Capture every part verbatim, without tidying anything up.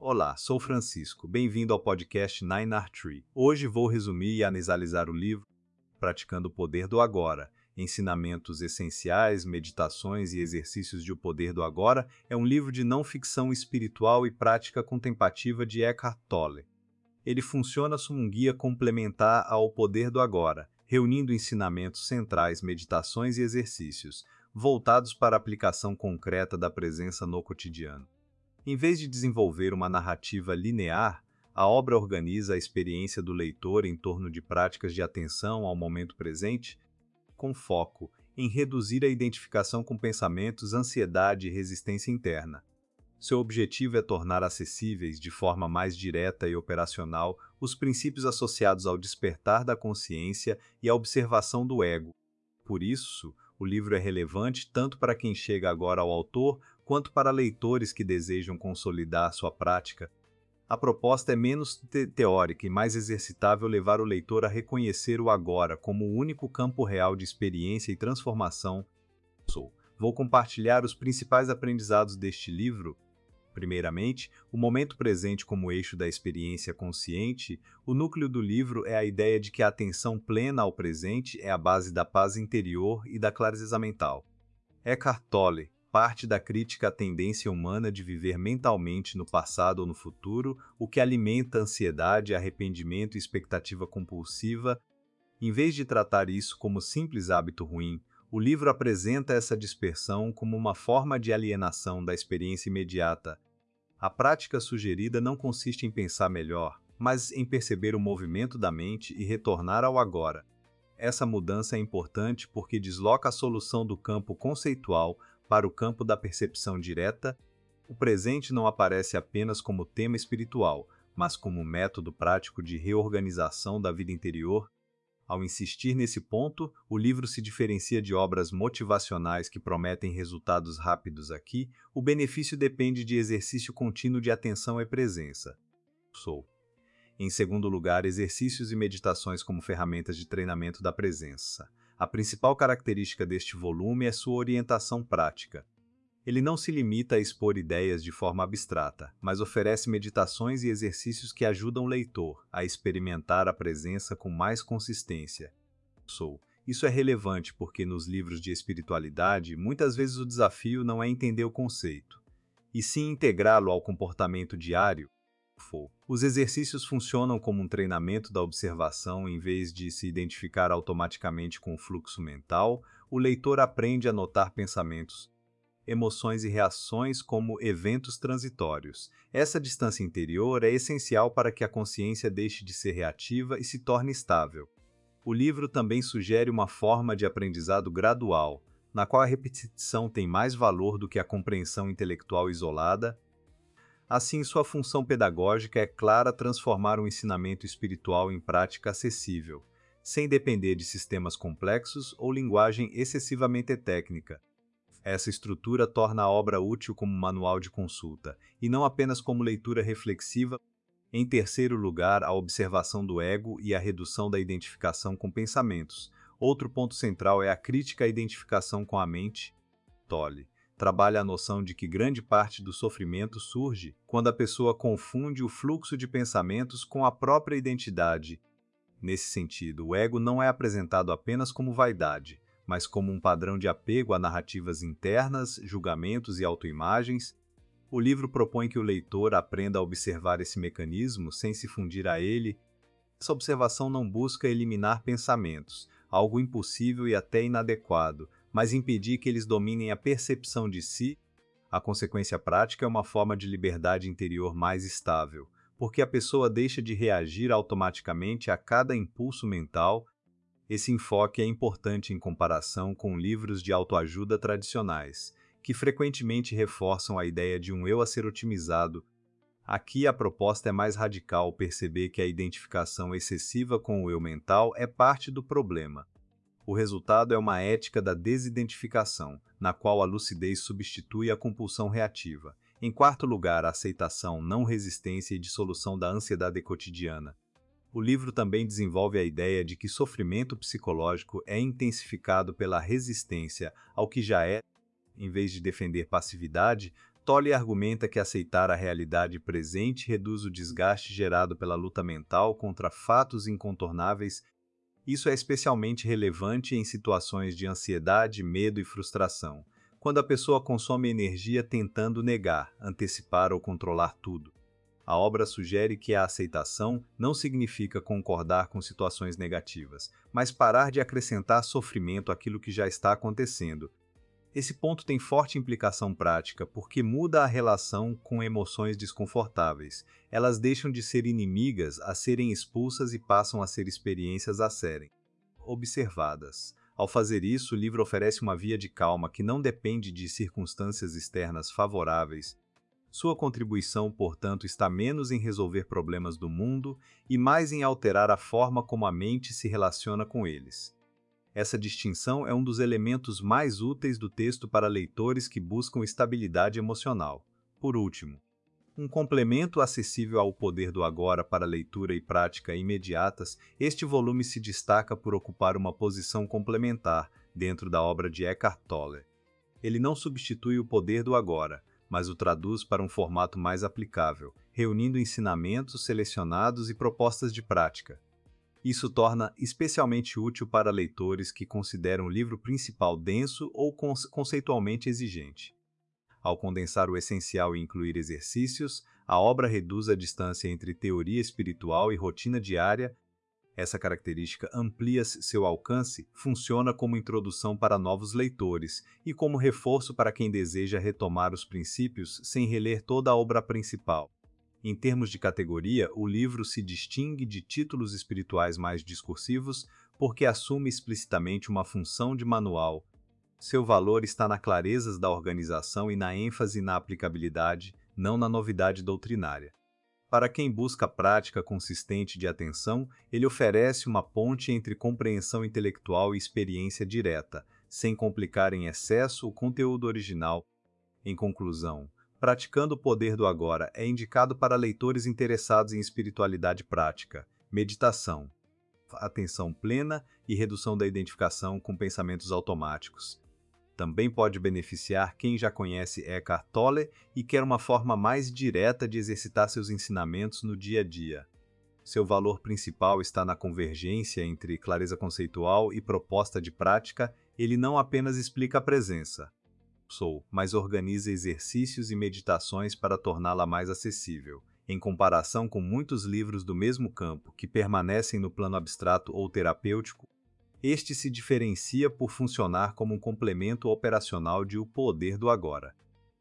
Olá, sou Francisco. Bem-vindo ao podcast Nine Art Tree. Hoje vou resumir e analisar o livro Praticando o Poder do Agora. Ensinamentos essenciais, meditações e exercícios de O Poder do Agora é um livro de não ficção espiritual e prática contemplativa de Eckhart Tolle. Ele funciona como um guia complementar ao Poder do Agora, reunindo ensinamentos centrais, meditações e exercícios, voltados para a aplicação concreta da presença no cotidiano. Em vez de desenvolver uma narrativa linear, a obra organiza a experiência do leitor em torno de práticas de atenção ao momento presente, com foco em reduzir a identificação com pensamentos, ansiedade e resistência interna. Seu objetivo é tornar acessíveis, de forma mais direta e operacional, os princípios associados ao despertar da consciência e à observação do ego. Por isso, o livro é relevante tanto para quem chega agora ao autor, quanto para leitores que desejam consolidar sua prática. A proposta é menos te teórica e mais exercitável, levar o leitor a reconhecer o agora como o único campo real de experiência e transformação. Vou compartilhar os principais aprendizados deste livro. Primeiramente, o momento presente como eixo da experiência consciente. O núcleo do livro é a ideia de que a atenção plena ao presente é a base da paz interior e da clareza mental. Eckhart Tolle parte da crítica à tendência humana de viver mentalmente no passado ou no futuro, o que alimenta ansiedade, arrependimento e expectativa compulsiva. Em vez de tratar isso como simples hábito ruim, o livro apresenta essa dispersão como uma forma de alienação da experiência imediata. A prática sugerida não consiste em pensar melhor, mas em perceber o movimento da mente e retornar ao agora. Essa mudança é importante porque desloca a solução do campo conceitual para o campo da percepção direta. O presente não aparece apenas como tema espiritual, mas como método prático de reorganização da vida interior. Ao insistir nesse ponto, o livro se diferencia de obras motivacionais que prometem resultados rápidos. Aqui, o benefício depende de exercício contínuo de atenção e presença. Sou. Em segundo lugar, exercícios e meditações como ferramentas de treinamento da presença. A principal característica deste volume é sua orientação prática. Ele não se limita a expor ideias de forma abstrata, mas oferece meditações e exercícios que ajudam o leitor a experimentar a presença com mais consistência. Sou. Isso é relevante porque nos livros de espiritualidade, muitas vezes o desafio não é entender o conceito, e sim integrá-lo ao comportamento diário. Os exercícios funcionam como um treinamento da observação. Em vez de se identificar automaticamente com o fluxo mental, o leitor aprende a notar pensamentos, emoções e reações como eventos transitórios. Essa distância interior é essencial para que a consciência deixe de ser reativa e se torne estável. O livro também sugere uma forma de aprendizado gradual, na qual a repetição tem mais valor do que a compreensão intelectual isolada. Assim, sua função pedagógica é clara: transformar um ensinamento espiritual em prática acessível, sem depender de sistemas complexos ou linguagem excessivamente técnica. Essa estrutura torna a obra útil como manual de consulta, e não apenas como leitura reflexiva. Em terceiro lugar, a observação do ego e a redução da identificação com pensamentos. Outro ponto central é a crítica à identificação com a mente. Tolle trabalha a noção de que grande parte do sofrimento surge quando a pessoa confunde o fluxo de pensamentos com a própria identidade. Nesse sentido, o ego não é apresentado apenas como vaidade, mas como um padrão de apego a narrativas internas, julgamentos e autoimagens. O livro propõe que o leitor aprenda a observar esse mecanismo sem se fundir a ele. Essa observação não busca eliminar pensamentos, algo impossível e até inadequado, mas impedir que eles dominem a percepção de si. A consequência prática é uma forma de liberdade interior mais estável, porque a pessoa deixa de reagir automaticamente a cada impulso mental. Esse enfoque é importante em comparação com livros de autoajuda tradicionais, que frequentemente reforçam a ideia de um eu a ser otimizado. Aqui a proposta é mais radical: perceber que a identificação excessiva com o eu mental é parte do problema. O resultado é uma ética da desidentificação, na qual a lucidez substitui a compulsão reativa. Em quarto lugar, a aceitação, não resistência e dissolução da ansiedade cotidiana. O livro também desenvolve a ideia de que sofrimento psicológico é intensificado pela resistência ao que já é. Em vez de defender passividade, Tolle argumenta que aceitar a realidade presente reduz o desgaste gerado pela luta mental contra fatos incontornáveis. Isso é especialmente relevante em situações de ansiedade, medo e frustração, quando a pessoa consome energia tentando negar, antecipar ou controlar tudo. A obra sugere que a aceitação não significa concordar com situações negativas, mas parar de acrescentar sofrimento àquilo que já está acontecendo. Esse ponto tem forte implicação prática porque muda a relação com emoções desconfortáveis. Elas deixam de ser inimigas a serem expulsas e passam a ser experiências a serem observadas. Ao fazer isso, o livro oferece uma via de calma que não depende de circunstâncias externas favoráveis. Sua contribuição, portanto, está menos em resolver problemas do mundo e mais em alterar a forma como a mente se relaciona com eles. Essa distinção é um dos elementos mais úteis do texto para leitores que buscam estabilidade emocional. Por último, um complemento acessível ao poder do agora para leitura e prática imediatas, este volume se destaca por ocupar uma posição complementar dentro da obra de Eckhart Tolle. Ele não substitui o poder do agora, mas o traduz para um formato mais aplicável, reunindo ensinamentos selecionados e propostas de prática. Isso torna especialmente útil para leitores que consideram o livro principal denso ou conceitualmente exigente. Ao condensar o essencial e incluir exercícios, a obra reduz a distância entre teoria espiritual e rotina diária. Essa característica amplia seu alcance, funciona como introdução para novos leitores e como reforço para quem deseja retomar os princípios sem reler toda a obra principal. Em termos de categoria, o livro se distingue de títulos espirituais mais discursivos porque assume explicitamente uma função de manual. Seu valor está na clareza da organização e na ênfase na aplicabilidade, não na novidade doutrinária. Para quem busca prática consistente de atenção, ele oferece uma ponte entre compreensão intelectual e experiência direta, sem complicar em excesso o conteúdo original. Em conclusão, Praticando o Poder do Agora é indicado para leitores interessados em espiritualidade prática, meditação, atenção plena e redução da identificação com pensamentos automáticos. Também pode beneficiar quem já conhece Eckhart Tolle e quer uma forma mais direta de exercitar seus ensinamentos no dia a dia. Seu valor principal está na convergência entre clareza conceitual e proposta de prática. Ele não apenas explica a presença, sou, mas organiza exercícios e meditações para torná-la mais acessível. Em comparação com muitos livros do mesmo campo que permanecem no plano abstrato ou terapêutico, este se diferencia por funcionar como um complemento operacional de O Poder do Agora.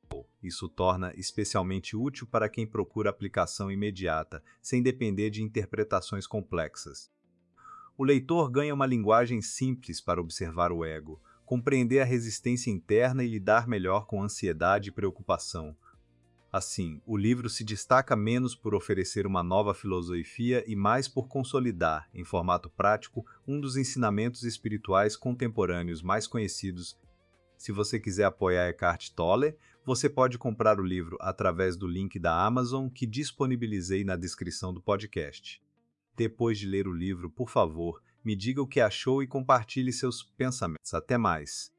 Isso torna especialmente útil para quem procura aplicação imediata, sem depender de interpretações complexas. O leitor ganha uma linguagem simples para observar o ego, compreender a resistência interna e lidar melhor com ansiedade e preocupação. Assim, o livro se destaca menos por oferecer uma nova filosofia e mais por consolidar, em formato prático, um dos ensinamentos espirituais contemporâneos mais conhecidos. Se você quiser apoiar Eckhart Tolle, você pode comprar o livro através do link da Amazon que disponibilizei na descrição do podcast. Depois de ler o livro, por favor, me diga o que achou e compartilhe seus pensamentos. Até mais!